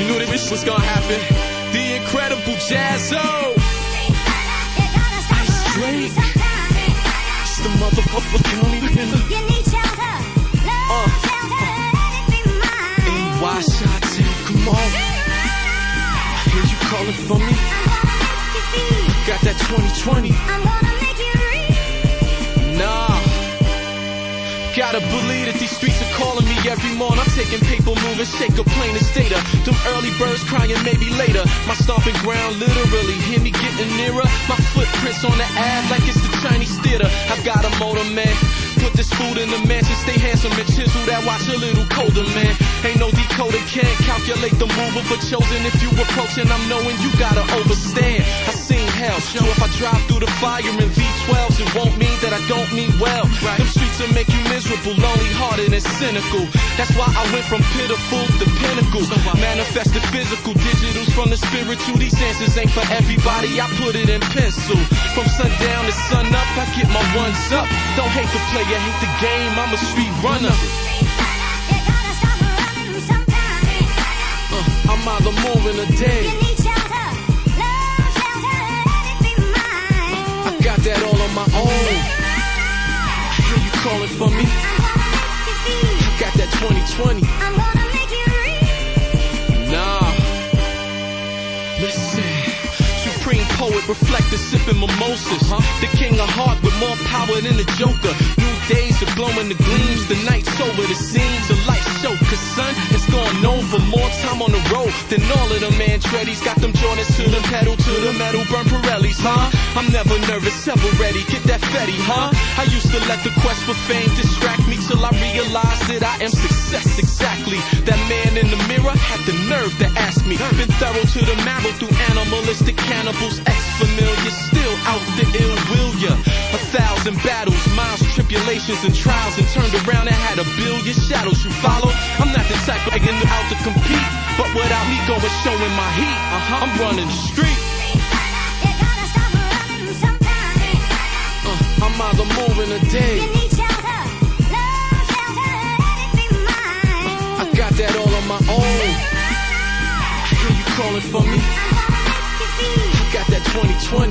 knew that this was gonna happen. The incredible Jaz-O. Ice Drake. It's the motherfucker only winner. Why Sha-T, come on. I hear you calling for me. Got that 2020. Nah. Gotta believe that these streets are calling me every morning. I'm taking paper, moving, shake a plane and data. Them early birds crying maybe later. My stomping ground literally hear me getting nearer. My footprints on the Ave like it's the Chinese theater. I got a motor, man. Put this food in the mansion, stay handsome and chisel that watch a little colder, man. Ain't no decoder, can't calculate the mover, but chosen if you approaching, I'm knowing you gotta overstand. I seen hell, so if I drive through the fire in V12s, it won't mean that I don't mean well. Them streets will make you miserable, lonely hearted and cynical. That's why I went from pitiful to pinnacle. Manifested physical, digitals from the spiritual. These answers ain't for everybody, I put it in pencil. From sundown to sun up, I get my ones up. Don't hate the player, hate the game, I'm a street runner. I'm either moving or dead. I got that all on my own. I hear you calling for me. I got that 2020. Nah. Listen. Supreme poet, reflector, sipping mimosas. The king of heart with more power than the Joker. New days are glowing the gleams. The night's over, the scenes a light show. Cause son, it's going over. More time on the road than all of them Andretti's. Got them Jordans to the pedal, to the metal, burn Pirellis, huh? I'm never nervous, ever ready. Get that Fetty, huh? I used to let the quest for fame distract me till I realized that I am success exactly. That man in the mirror had the nerve to ask me. Been thorough to the marrow through animalistic cannibals, ex-familiar, still out the ill will ya. 1,000 battles, miles, tribulations and trials, and turned around and had a billion shadows. You follow? I'm not the type of getting out to compete, but without me going showing my heat, I'm running the street. I'm either moving or dead. I got that all on my own. I hear you calling for me. I got that 2020.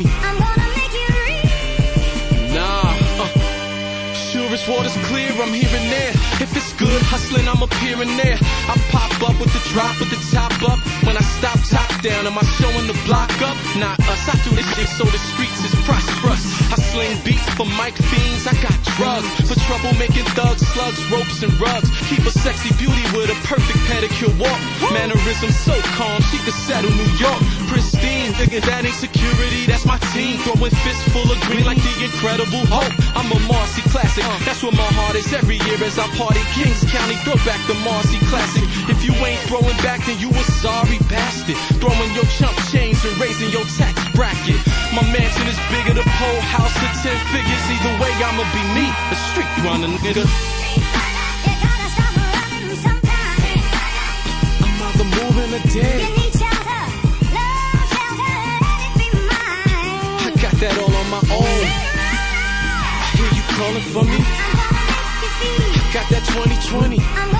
Nah. Sure as water's clear, I'm here and there. If it's good, hustling, I'm up here and there. I pop up with the drop, with the top up. When I stop, top down, am I showing the block up? Not us, I do this shit so the streets is prosperous. I sling beats for mic fiends, I got drugs for trouble making thugs, slugs, ropes and rugs. Keep a sexy beauty with a perfect pedicure walk. Mannerism so calm, she could settle New York. Pristine, thinking that ain't security, that's my team. Throwing fists full of green like the Incredible Hulk. I'm a Marcy classic, that's where my heart is every year as I party. Kings County, throw back the Marcy classic. If you ain't throwing back, then you a sorry bastard. Throwing your chump change and raising your tax bracket. My mansion is bigger, the whole house of 10 figures. Either way, I'ma be me, a street runner, nigga. I'm either moving or dead. I got that all on my own. I hear you calling for me. I got that 2020.